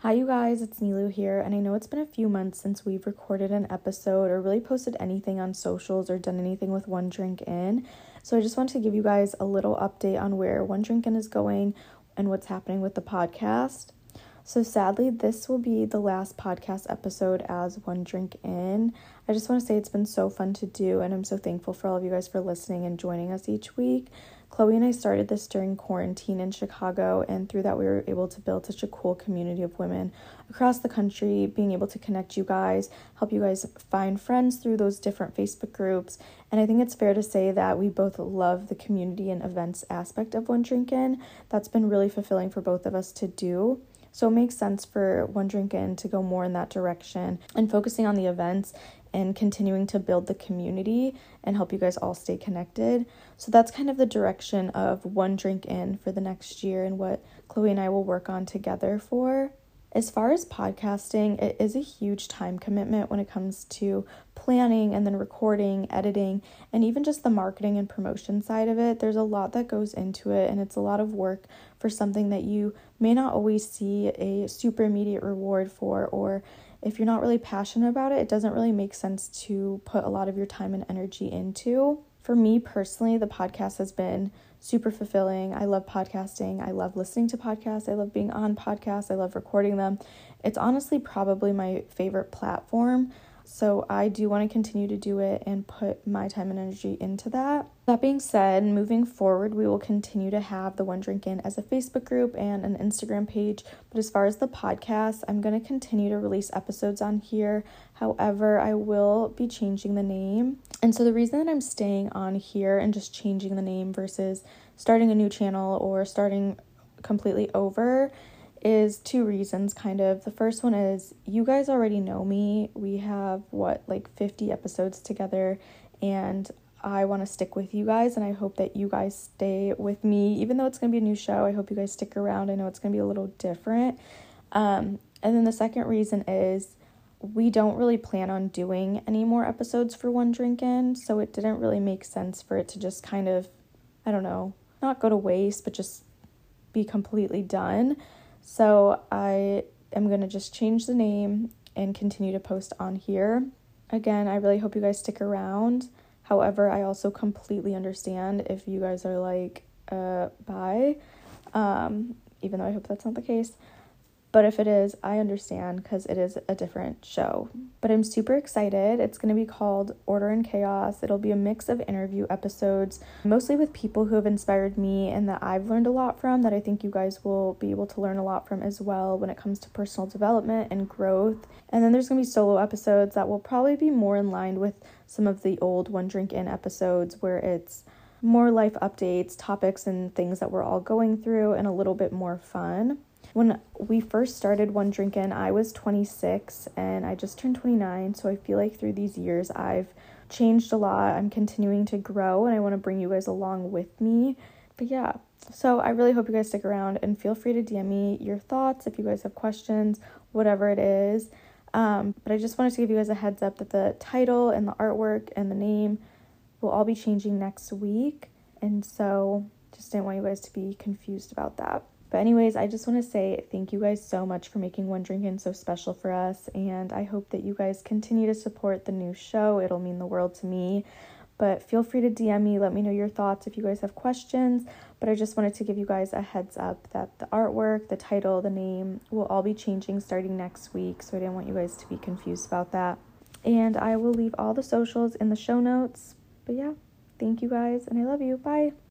Hi you guys, it's Nilu here, and I know it's been a few months since we've recorded an episode or really posted anything on socials or done anything with One Drink In. So I just wanted to give you guys a little update on where One Drink In is going and what's happening with the podcast. So sadly, this will be the last podcast episode as One Drink In. I just want to say it's been so fun to do, and I'm so thankful for all of you guys for listening and joining us each week. Chloe and I started this during quarantine in Chicago, and through that we were able to build such a cool community of women across the country, being able to connect you guys, help you guys find friends through those different Facebook groups. And I think it's fair to say that we both love the community and events aspect of One Drink In. That's been really fulfilling for both of us to do. So it makes sense for One Drink In to go more in that direction and focusing on the events and continuing to build the community and help you guys all stay connected. So that's kind of the direction of One Drink In for the next year and what Chloe and I will work on together for. As far as podcasting, it is a huge time commitment when it comes to planning and then recording, editing, and even just the marketing and promotion side of it. There's a lot that goes into it, and it's a lot of work for something that you may not always see a super immediate reward for, or if you're not really passionate about it, it doesn't really make sense to put a lot of your time and energy into. For me personally, the podcast has been super fulfilling. I love podcasting. I love listening to podcasts. I love being on podcasts. I love recording them. It's honestly probably my favorite platform. So I do want to continue to do it and put my time and energy into that. That being said, moving forward, we will continue to have the One Drink In as a Facebook group and an Instagram page. But as far as the podcast, I'm going to continue to release episodes on here. However, I will be changing the name. And so the reason that I'm staying on here and just changing the name versus starting a new channel or starting completely over is two reasons, kind of. The first one is you guys already know me. We have 50 episodes together, and I want to stick with you guys, and I hope that you guys stay with me. Even though it's going to be a new show, I hope you guys stick around. I know it's going to be a little different. And then the second reason is we don't really plan on doing any more episodes for One Drink In, so it didn't really make sense for it to just kind of, I don't know, not go to waste, but just be completely done. So I am going to just change the name and continue to post on here. Again, I really hope you guys stick around. However, I also completely understand if you guys are like, bye. Even though I hope that's not the case. But if it is, I understand because it is a different show. But I'm super excited. It's going to be called Order and Chaos. It'll be a mix of interview episodes, mostly with people who have inspired me and that I've learned a lot from, that I think you guys will be able to learn a lot from as well when it comes to personal development and growth. And then there's going to be solo episodes that will probably be more in line with some of the old One Drink In episodes where it's more life updates, topics, and things that we're all going through and a little bit more fun. When we first started One Drink In, I was 26 and I just turned 29. So I feel like through these years, I've changed a lot. I'm continuing to grow and I want to bring you guys along with me. But yeah, so I really hope you guys stick around and feel free to DM me your thoughts if you guys have questions, whatever it is. But I just wanted to give you guys a heads up that the title and the artwork and the name will all be changing next week. And so just didn't want you guys to be confused about that. But anyways, I just want to say thank you guys so much for making One Drink In so special for us. And I hope that you guys continue to support the new show. It'll mean the world to me. But feel free to DM me. Let me know your thoughts if you guys have questions. But I just wanted to give you guys a heads up that the artwork, the title, the name will all be changing starting next week. So I didn't want you guys to be confused about that. And I will leave all the socials in the show notes. But yeah, thank you guys and I love you. Bye.